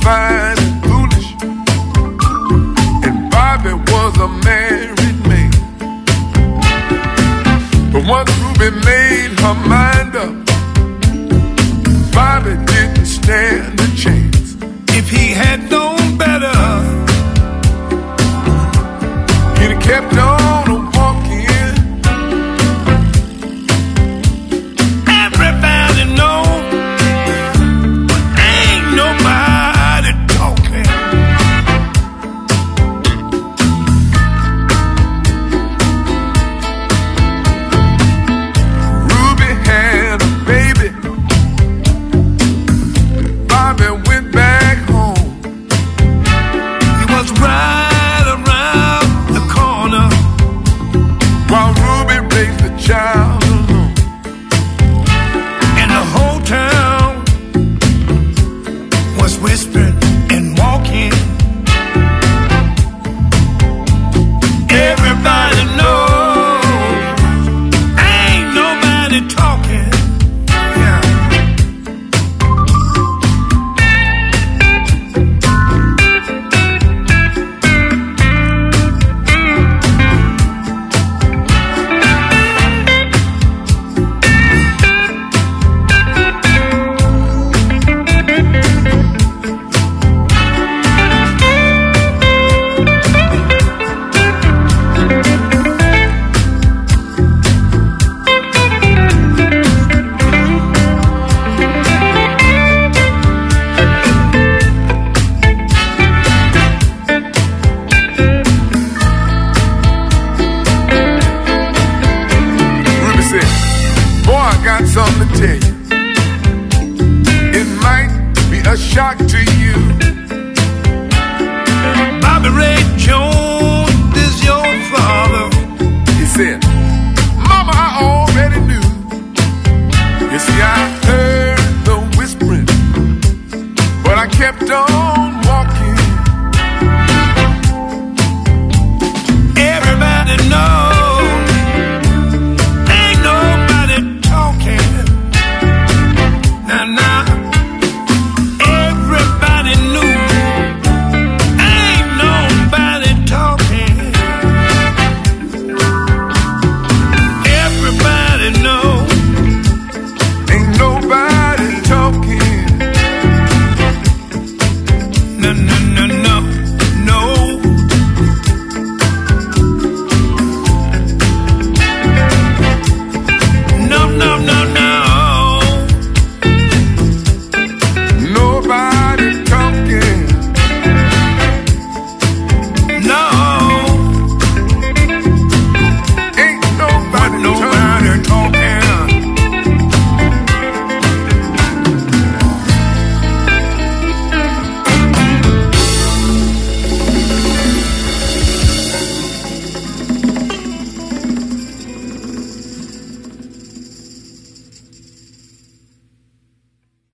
fine and foolish, and Bobby was a married man. But once Ruby made her mind up, Bobby didn't stand a chance. If he had known better, he'd have kept on walking. Everybody knows, but ain't nobody talking. Ruby had a baby. Bobby went back home. He was right around the corner while Ruby raised the child alone. And the whole town was whispering and walking. Everybody knows, ain't nobody talking. Yeah. Ruby said, boy, I got something to tell you. It might be a shock to you. Bobby Ray Jones is your father. He said, Mama, I already knew. You see, I heard the whispering, but I kept on